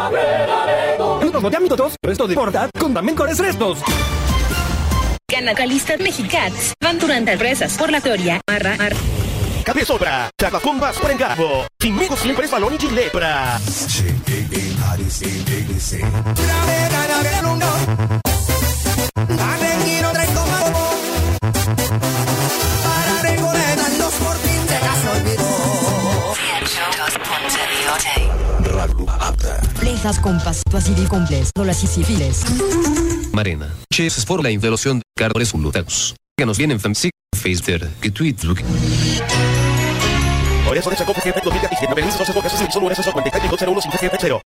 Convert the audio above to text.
Minutos todos, resto de portat, con también cores restos. Canacalistas mexicans van durant empresas por la teoria marra. Cabe sobra, Chaclacumbas por encargo. Conmigo siempre es balón y lepra. Plezas compas, tuasidi comples, dolas y civiles. Marina, Chess por la inveloción de Carlos Ulutaus. Que nos vienen fancy, Facebook, que Twitter. Por eso de Chaco, 2017, 9.212 solo eso 53 015 0